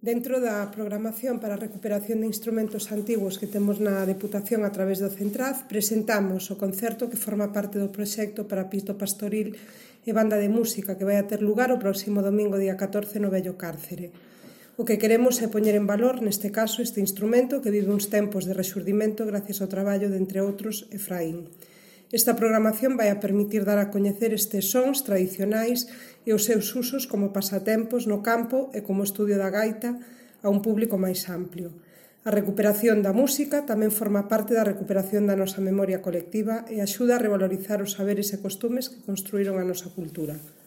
Dentro da programación para a recuperación de instrumentos antigos que temos na Deputación a través do Centraz, presentamos o concerto que forma parte do proxecto para pito pastoril e banda de música que vai a ter lugar o próximo domingo día 14 no Vello Cárcere. O que queremos é poñer en valor, neste caso, este instrumento que vive uns tempos de rexurdimento gracias ao traballo de, entre outros, Efraín. Esta programación vai a permitir dar a coñecer estes sons tradicionais e os seus usos como pasatempos no campo e como estudio da gaita a un público máis amplio. A recuperación da música tamén forma parte da recuperación da nosa memoria colectiva e axuda a revalorizar os saberes e costumes que construíron a nosa cultura.